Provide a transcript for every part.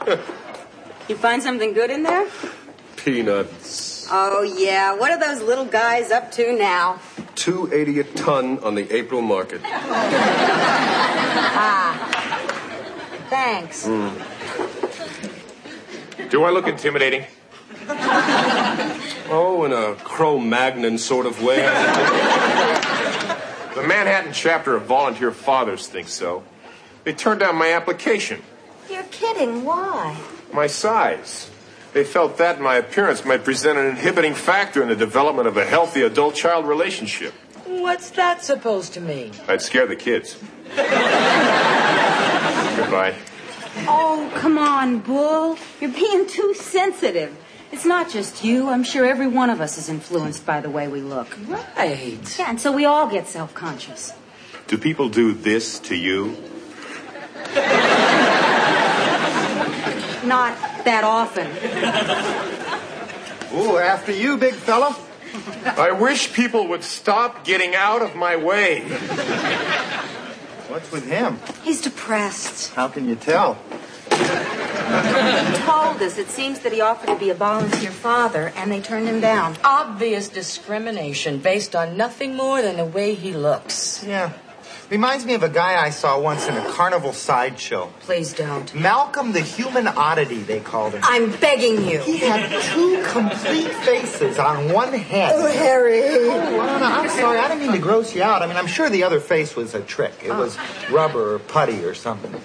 You find something good in there? Peanuts. Oh, yeah. What are those little guys up to now? $2.80 a ton on the April market. Thanks. Do I look intimidating? Oh, in a Cro-Magnon sort of way. The Manhattan chapter of Volunteer Fathers thinks so. They turned down my application. You're kidding. Why? My size. They felt that my appearance might present an inhibiting factor in the development of a healthy adult-child relationship. What's that supposed to mean? I'd scare the kids. Goodbye. Oh, come on, Bull. You're being too sensitive. It's not just you. I'm sure every one of us is influenced by the way we look. Right. Yeah, and so we all get self-conscious. Do people do this to you? Not that often. Ooh, after you, big fella. I wish people would stop getting out of my way. What's with him? He's depressed. How can you tell? He told us it seems that he offered to be a volunteer father, and they turned him down. Obvious discrimination based on nothing more than the way he looks. Yeah. Reminds me of a guy I saw once in a carnival sideshow. Please don't. Malcolm the Human Oddity, they called him. I'm begging you. He had two complete faces on one head. Oh, Harry. Oh, I'm sorry. I didn't mean to gross you out. I mean, I'm sure the other face was a trick. It was rubber or putty or something.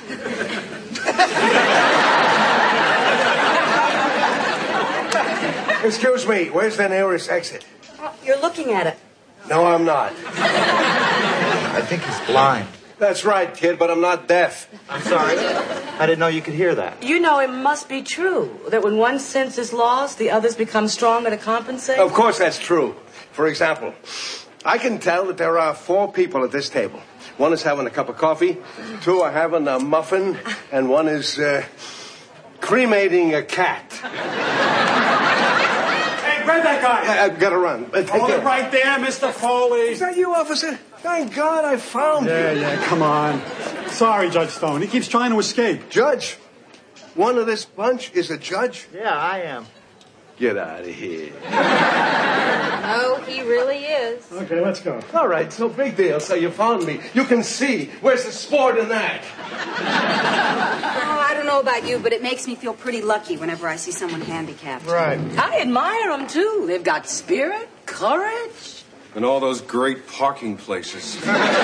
Excuse me, where's the nearest exit? You're looking at it. No, I'm not. I think he's blind. That's right, kid, but I'm not deaf. I'm sorry. I didn't know you could hear that. You know it must be true that when one sense is lost, the others become stronger to compensate. Of course that's true. For example, I can tell that there are 4 people at this table. One is having a cup of coffee, 2 are having a muffin, and 1 is cremating a cat. Grab that guy. I've got to run. Hold it right there, Mr. Foley. Is that you, officer? Thank God I found you. Yeah, come on. Sorry, Judge Stone. He keeps trying to escape. Judge? One of this bunch is a judge? Yeah, I am. Get out of here. Oh, he really is. Okay, let's go. All right, it's no big deal. So you found me. You can see. Where's the sport in that? Oh, I don't know about you, but it makes me feel pretty lucky whenever I see someone handicapped. Right. I admire them, too. They've got spirit, courage. And all those great parking places.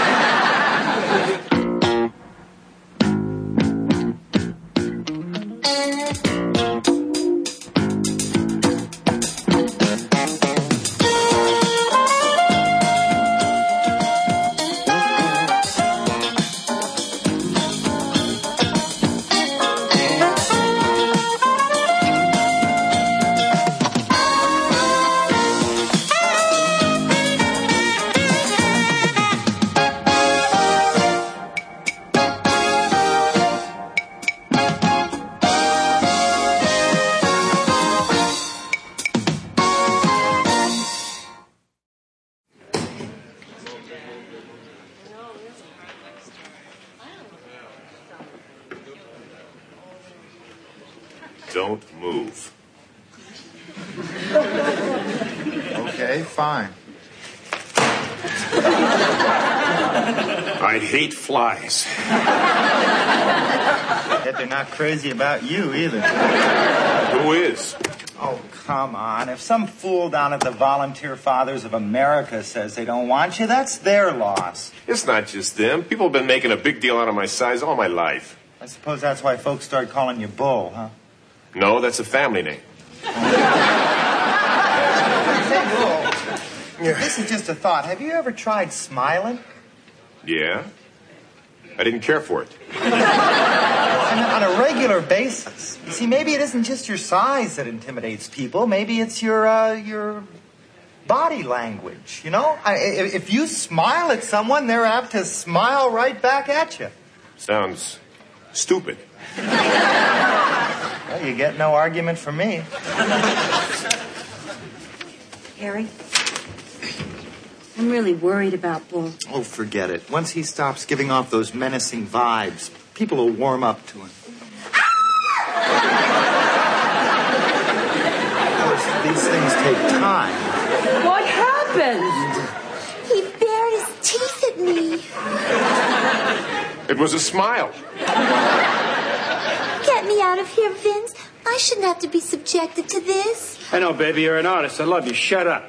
Don't move. Okay, fine. I hate flies. Yet they're not crazy about you either. Who is? Oh, come on. If some fool down at the Volunteer Fathers of America says they don't want you, that's their loss. It's not just them. People have been making a big deal out of my size all my life. I suppose that's why folks started calling you Bull, huh? No, that's a family name. Say, Bull, this is just a thought. Have you ever tried smiling? Yeah? I didn't care for it. On a regular basis. You see, maybe it isn't just your size that intimidates people. Maybe it's your body language, you know? If you smile at someone, they're apt to smile right back at you. Sounds stupid. Well, you get no argument from me. Harry, I'm really worried about Bull. Oh, forget it. Once he stops giving off those menacing vibes, people will warm up to him. take time. What happened? He bared his teeth at me. It was a smile. Get me out of here, Vince. I shouldn't have to be subjected to this. I know, baby, you're an artist. I love you. Shut up.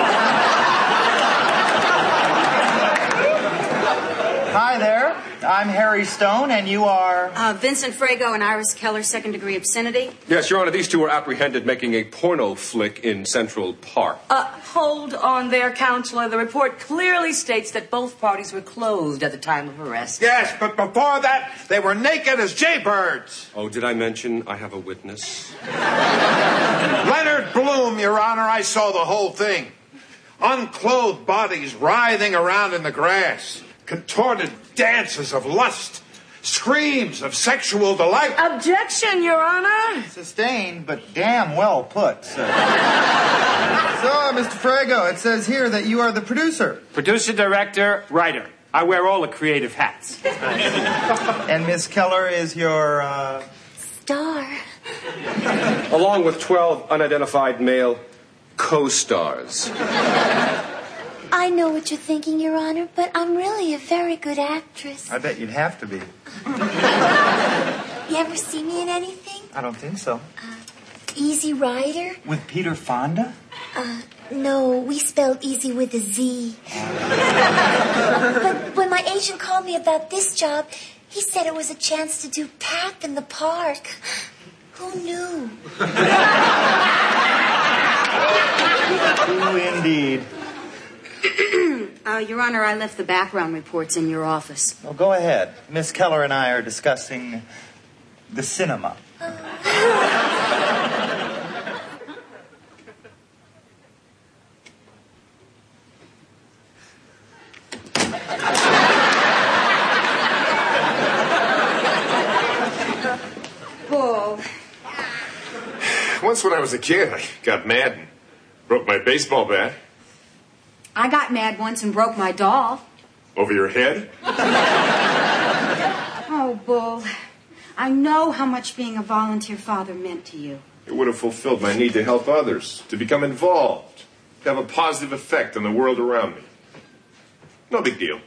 Hi there. I'm Harry Stone, and you are... Vincent Frago and Iris Keller, second-degree obscenity. Yes, Your Honor, these two were apprehended making a porno flick in Central Park. Hold on there, Counselor. The report clearly states that both parties were clothed at the time of arrest. Yes, but before that, they were naked as jaybirds. Oh, did I mention I have a witness? Leonard Bloom, Your Honor, I saw the whole thing. Unclothed bodies writhing around in the grass. Contorted dances of lust. Screams of sexual delight. Objection, Your Honor. Sustained, but damn well put, sir. So, Mr. Frago, it says here that you are the producer. Producer, director, writer. I wear all the creative hats. And Miss Keller is your, Star. Along with 12 unidentified male co-stars. I know what you're thinking, Your Honor, but I'm really a very good actress. I bet you'd have to be. You ever see me in anything? I don't think so. Easy Rider? With Peter Fonda? No, we spelled easy with a Z. But when my agent called me about this job, he said it was a chance to do Pap in the park. Who knew? Who indeed. Your Honor, I left the background reports in your office. Well, go ahead. Miss Keller and I are discussing the cinema. Bull. Once when I was a kid, I got mad and broke my baseball bat. I got mad once and broke my doll. Over your head? Oh, Bull. I know how much being a volunteer father meant to you. It would have fulfilled my need to help others, to become involved, to have a positive effect on the world around me. No big deal.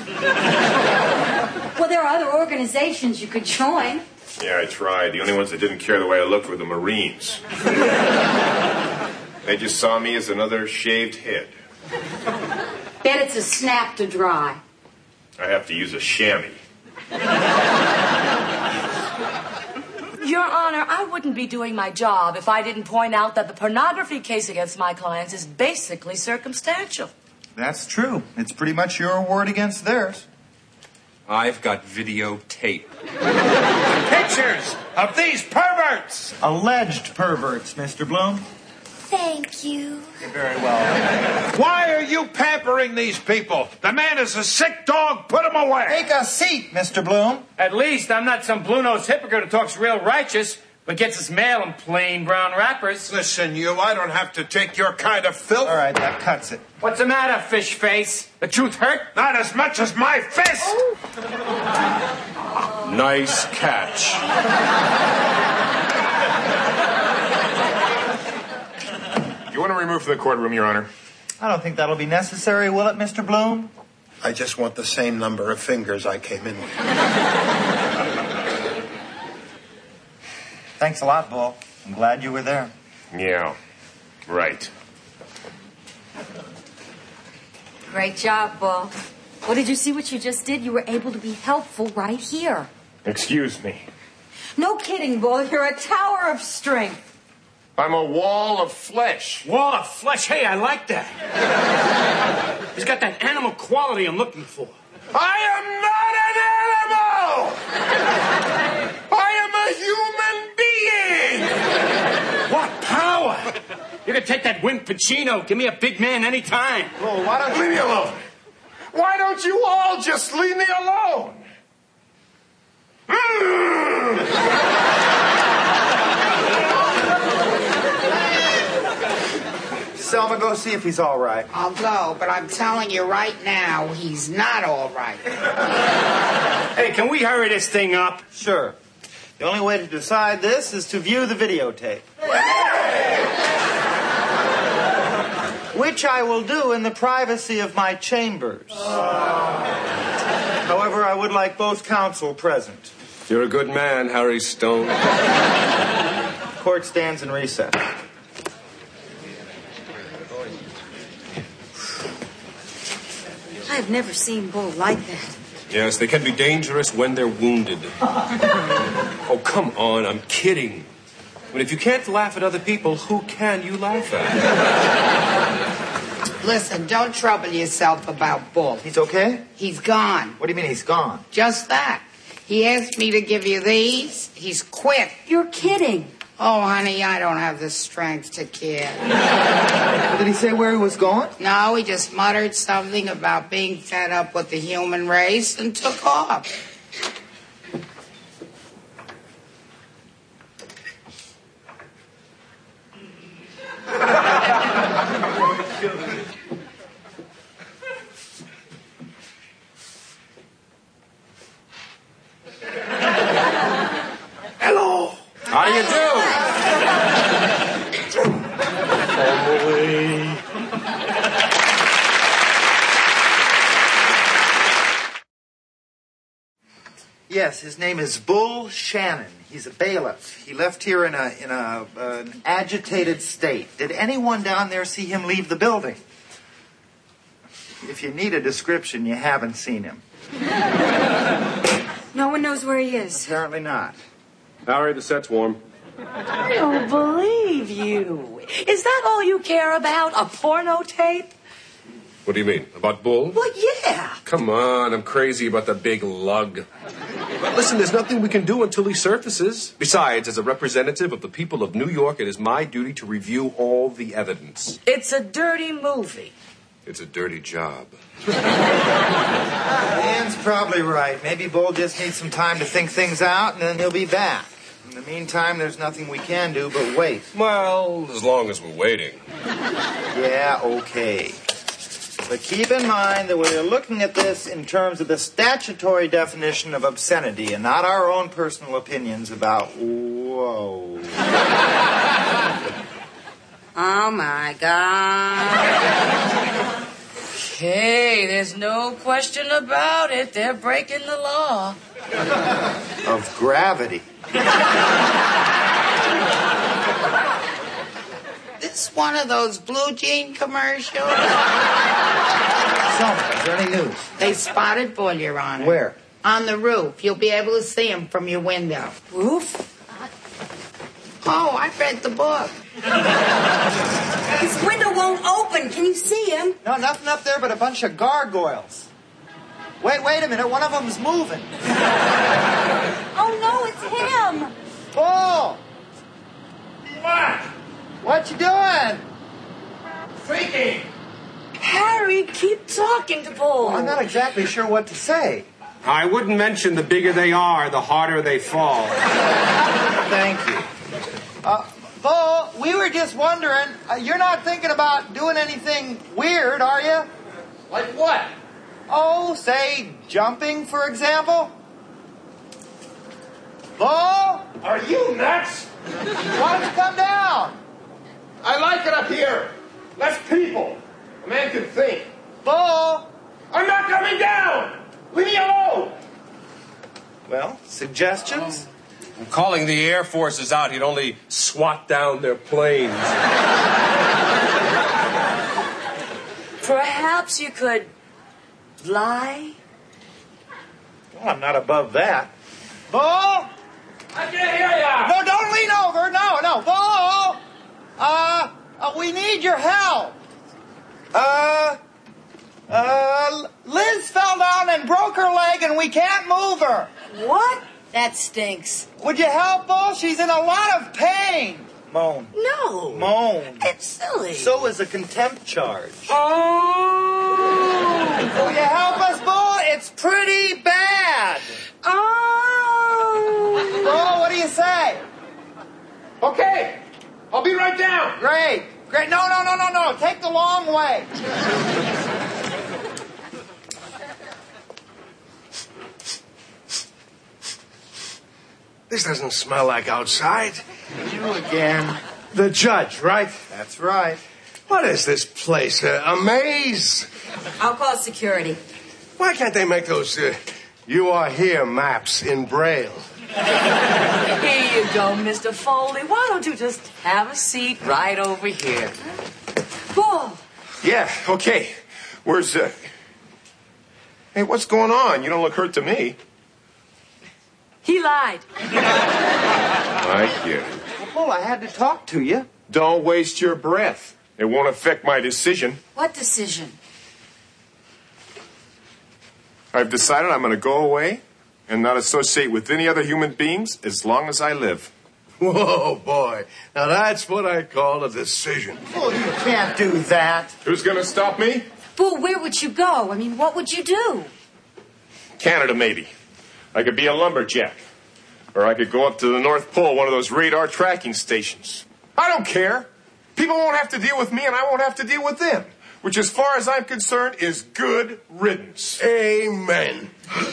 Well, there are other organizations you could join. Yeah, I tried. The only ones that didn't care the way I looked were the Marines. They just saw me as another shaved head. Bet it's a snap to dry. I have to use a chamois. Your Honor, I wouldn't be doing my job if I didn't point out that the pornography case against my clients is basically circumstantial. That's true. It's pretty much your word against theirs. I've got videotape. Pictures of these perverts. Alleged perverts, Mr. Bloom. Thank you. You're very well. Why are you pampering these people? The man is a sick dog. Put him away. Take a seat, Mr. Bloom. At least I'm not some blue-nosed hypocrite who talks real righteous, but gets his mail in plain brown wrappers. Listen, you, I don't have to take your kind of filth. All right, that cuts it. What's the matter, fish face? The truth hurt? Not as much as my fist. Nice catch. You want to remove from the courtroom, Your Honor? I don't think that'll be necessary, will it, Mr. Bloom? I just want the same number of fingers I came in with. Thanks a lot, Bull. I'm glad you were there. Yeah, right. Great job, Bull. Well, did you see what you just did? You were able to be helpful right here. Excuse me. No kidding, Bull. You're a tower of strength. I'm a wall of flesh. Wall of flesh. Hey, I like that. He's got that animal quality I'm looking for. I am not an animal! I am a human being! What power! You can take that Wink Pacino. Give me a big man anytime. Well, why don't you leave me alone? Why don't you all just leave me alone? Selma, go see if he's all right. I'll go, but I'm telling you right now, he's not all right. Hey, can we hurry this thing up? Sure. The only way to decide this is to view the videotape. which I will do in the privacy of my chambers. However, I would like both counsel present. You're a good man, Harry Stone. Court stands in recess. I've never seen Bull like that. Yes, they can be dangerous when they're wounded. Oh, come on, I'm kidding. I mean, if you can't laugh at other people, who can you laugh at? Listen, don't trouble yourself about Bull. He's okay? He's gone. What do you mean he's gone? Just that. He asked me to give you these. He's quit. You're kidding. Oh, honey, I don't have the strength to kid. Did he say where he was going? No, he just muttered something about being fed up with the human race and took off. Hello. How do you do? Yes, his name is Bull Shannon. He's a bailiff. He left here in an agitated state. Did anyone down there see him leave the building? If you need a description, you haven't seen him. No one knows where he is. Apparently not. Harry, the set's warm. I don't believe you. Is that all you care about? A porno tape? What do you mean? About Bull? Well, yeah. Come on, I'm crazy about the big lug. But listen, there's nothing we can do until he surfaces. Besides, as a representative of the people of New York, it is my duty to review all the evidence. It's a dirty movie. It's a dirty job. Ann's probably right. Maybe Bull just needs some time to think things out, and then he'll be back. In the meantime, there's nothing we can do but wait. Well, as long as we're waiting. Yeah, okay. But keep in mind that we're looking at this in terms of the statutory definition of obscenity and not our own personal opinions about whoa. Oh, my God. Hey, there's no question about it. They're breaking the law. Of gravity. This one of those blue jean commercials? So, is there any news? They spotted Bull, Your Honor. Where? On the roof. You'll be able to see him from your window. Roof? Oh, I read the book. His window won't open. Can you see him? No, nothing up there but a bunch of gargoyles. Wait a minute. One of them's moving. Oh, no, it's him. Bull! What? What you doing? Thinking. Harry, keep talking to Bull. I'm not exactly sure what to say. I wouldn't mention the bigger they are, the harder they fall. Thank you. Bull, we were just wondering, you're not thinking about doing anything weird, are you? Like what? Oh, say, jumping, for example? Bull? Are you nuts? Why don't you come down? I like it up here. Less people. A man can think. Bull? I'm not coming down. Leave me alone. Well, suggestions? I'm calling the Air Forces out. He'd only swat down their planes. Perhaps you could lie? Well, I'm not above that. Bull? I can't hear ya. No, don't lean over. No. Bull! We need your help. Liz fell down and broke her leg and we can't move her. What? That stinks. Would you help, Bull? She's in a lot of pain. Moan. No. Moan. It's silly. So is a contempt charge. Oh. Will you help us, Bull? It's pretty bad. Oh. Bull, what do you say? Okay. I'll be right down. Great. No. Take the long way. This doesn't smell like outside. You again. The judge, right? That's right. What is this place? A maze? I'll call security. Why can't they make those "You Are Here" maps in Braille? Here you go, Mr. Foley. Why don't you just have a seat right over here? Bull. Yeah, okay. Where's, Hey, what's going on? You don't look hurt to me. He lied. I get it. Well, I had to talk to you. Don't waste your breath. It won't affect my decision. What decision? I've decided I'm going to go away and not associate with any other human beings as long as I live. Whoa, boy. Now that's what I call a decision. Well, you can't do that. Who's going to stop me? Bull, where would you go? I mean, what would you do? Canada, maybe. I could be a lumberjack. Or I could go up to the North Pole, one of those radar tracking stations. I don't care. People won't have to deal with me, and I won't have to deal with them. Which, as far as I'm concerned, is good riddance. Amen.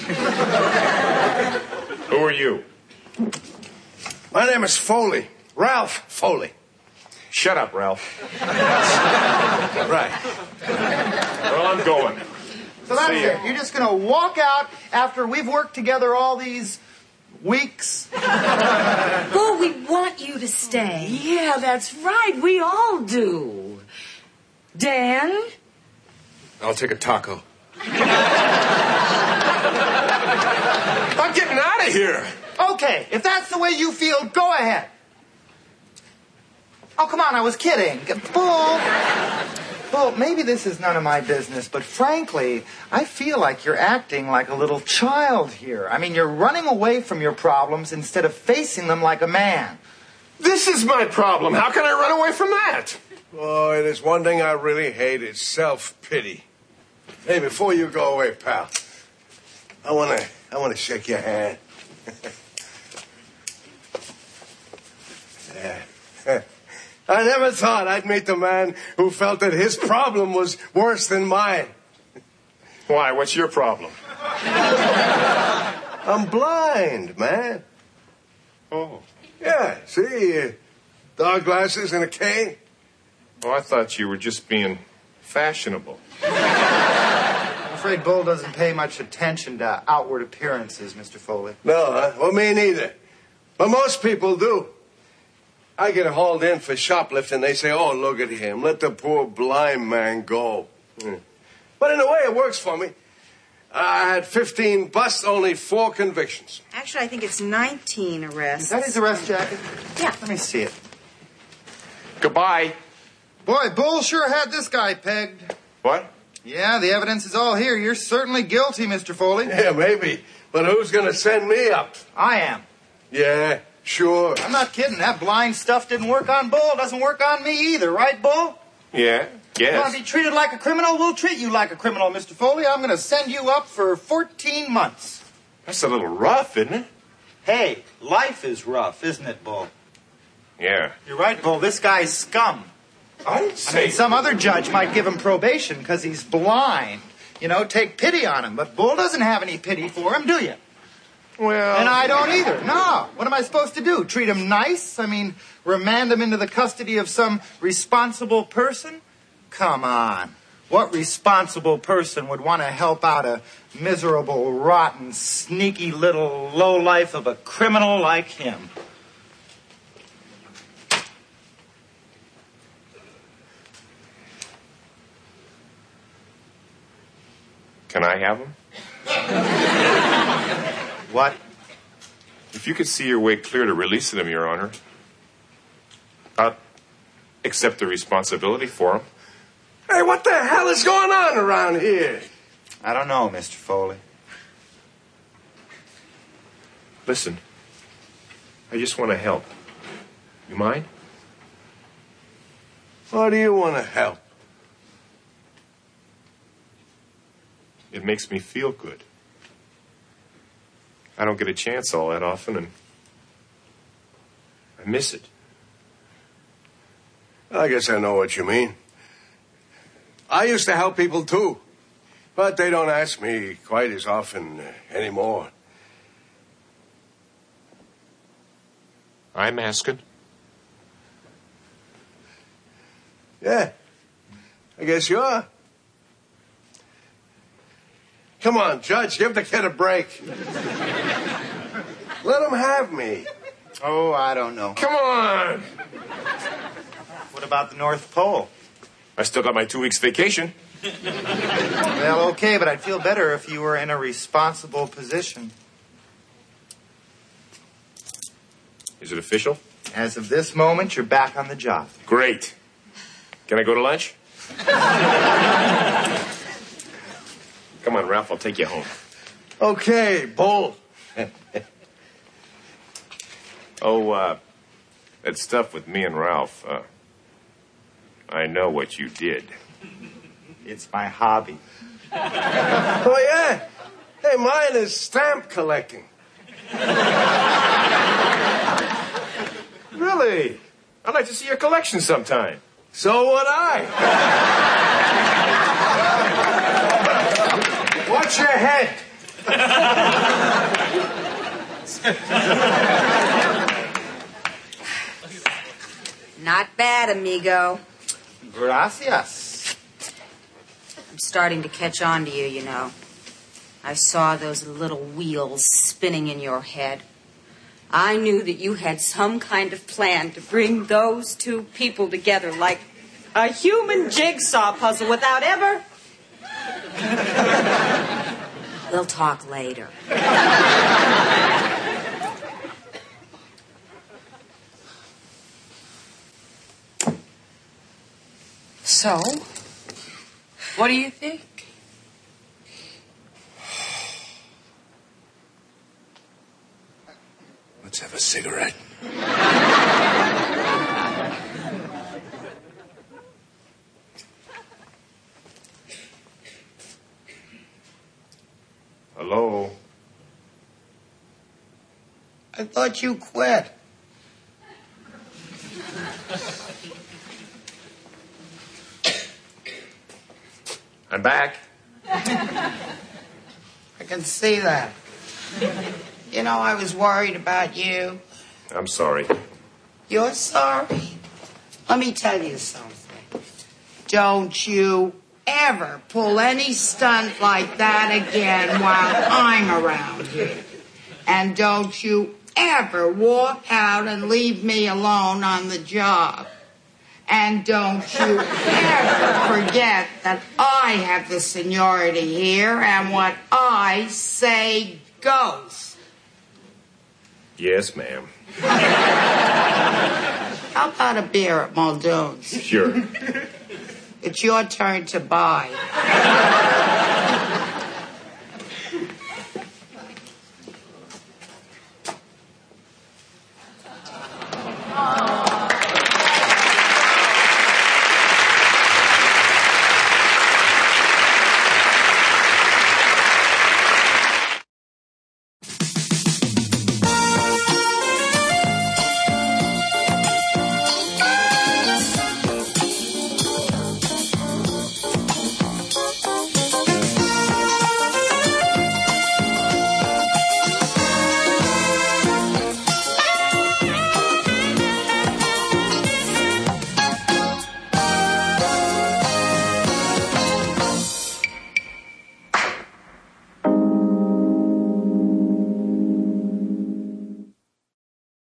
Who are you? My name is Foley. Ralph Foley. Shut up, Ralph. Right. Well, I'm going. So that's See ya. it. You're just going to walk out after we've worked together all these weeks? Bull, we want you to stay. Yeah, that's right. We all do. Dan? I'll take a taco. I'm getting out of here. Okay, if that's the way you feel, go ahead. Oh, come on, I was kidding. Bull, maybe this is none of my business, but frankly, I feel like you're acting like a little child here. I mean, you're running away from your problems instead of facing them like a man. This is my problem. How can I run away from that? Boy, there's one thing I really hate is self-pity. Hey, before you go away, pal, I wanna shake your hand. Yeah. I never thought I'd meet the man who felt that his problem was worse than mine. Why? What's your problem? I'm blind, man. Oh. Yeah, see? Dog glasses and a cane. Oh, I thought you were just being fashionable. I'm afraid Bull doesn't pay much attention to outward appearances, Mr. Foley. No, huh? Well, me neither. But most people do. I get hauled in for shoplifting. They say, oh, look at him. Let the poor blind man go. But in a way, it works for me. I had 15 busts, only 4 convictions. Actually, I think it's 19 arrests. Is that his arrest jacket? Yeah. Let me see it. Goodbye. Boy, Bull sure had this guy pegged. What? Yeah, the evidence is all here. You're certainly guilty, Mr. Foley. Yeah, maybe. But who's going to send me up? I am. Yeah, sure. I'm not kidding. That blind stuff didn't work on Bull. Doesn't work on me either, right, Bull? Yeah, You want yes. to be treated like a criminal? We'll treat you like a criminal, Mr. Foley. I'm going to send you up for 14 months. That's a little rough, isn't it? Hey, life is rough, isn't it, Bull? Yeah. You're right, Bull. This guy's scum. I didn't I say... mean, some other judge might give him probation because he's blind. You know, take pity on him. But Bull doesn't have any pity for him, do you? Well... And I don't either. No. What am I supposed to do? Treat him nice? I mean, remand him into the custody of some responsible person? Come on. What responsible person would want to help out a miserable, rotten, sneaky little lowlife of a criminal like him? Can I have him? What? If you could see your way clear to releasing him, Your Honor, I'll accept the responsibility for him. Hey, what the hell is going on around here? I don't know, Mr. Foley. Listen, I just want to help. You mind? Why do you want to help? It makes me feel good. I don't get a chance all that often, and I miss it. I guess I know what you mean. I used to help people, too. But they don't ask me quite as often anymore. I'm asking. Yeah, I guess you are. Come on, Judge, give the kid a break. Let him have me. Oh, I don't know. Come on. What about the North Pole? I still got my 2 weeks vacation. Well, okay, but I'd feel better if you were in a responsible position. Is it official? As of this moment, you're back on the job. Great. Can I go to lunch? Come on, Ralph, I'll take you home. Okay, Bull. That stuff with me and Ralph, I know what you did. It's my hobby. Oh, yeah? Hey, mine is stamp collecting. Really? I'd like to see your collection sometime. So would I. Watch your head. Not bad, amigo. Gracias. I'm starting to catch on to you, you know. I saw those little wheels spinning in your head. I knew that you had some kind of plan to bring those two people together like a human jigsaw puzzle without ever... We'll talk later. So, what do you think? Let's have a cigarette. Hello? I thought you quit. I'm back. I can see that. You know, I was worried about you. I'm sorry. You're sorry? Let me tell you something. Don't you ever pull any stunt like that again while I'm around here. And don't you ever walk out and leave me alone on the job. And don't you ever forget that I have the seniority here and what I say goes. Yes, ma'am. How about a beer at Muldoon's? Sure. It's your turn to buy.